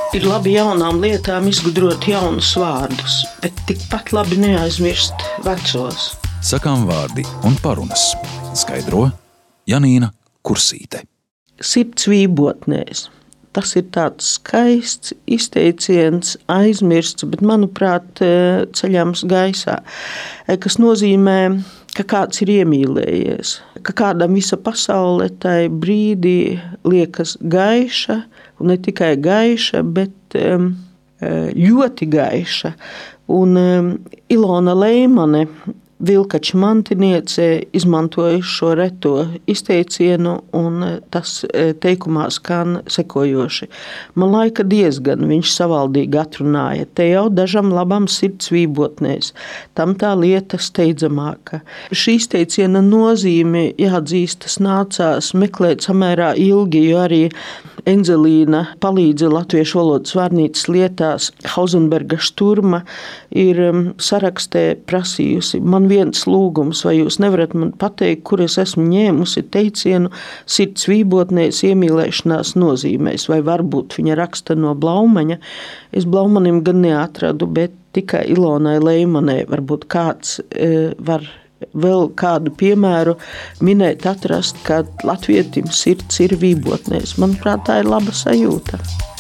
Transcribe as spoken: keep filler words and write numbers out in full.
Ir labi jaunām lietām izgudrot jaunus vārdus, bet tikpat labi neaizmirst vecos. Sakām vārdi un parunas. Skaidro Janīna Kursīte. Sirds vībotnēs. Tas ir tāds skaists izteiciens, aizmirsts, bet, manuprāt, ceļams gaisā, kas nozīmē, ka kāds ir iemīlējies, ka kādam visa pasaule tai brīdī liekas gaiša, un ne tikai gaiša, bet ļoti gaiša. Un Ilona Leimane, Vilkača mantiniece, izmantoja šo reto izteicienu, un tas teikumā skan sekojoši. Man laika diezgan, viņš savaldīgi atrunāja, te jau dažam labam sirds vībotnēs, tam tā lieta steidzamāka. Šī izteiciena nozīme, jāatzīst, tas nācās meklēt samērā ilgi, jo arī Enzelīna palīdze latviešu valodas vārnīcas lietās Hauzenberga Šturma ir sarakstē prasījusi. Man viens lūgums, vai jūs nevarat man pateikt, kur es esmu ņēmusi teicienu sirds vībotnēs iemīlēšanās nozīmēs, vai varbūt viņa raksta no Blaumaņa. Es Blaumanim gan neatradu, bet tikai Ilonai Leimanei varbūt kāds e, var vēl kādu piemēru minēt, atrast, ka latvietim sirds ir vībotnēs. Manuprāt, tā ir laba sajūta.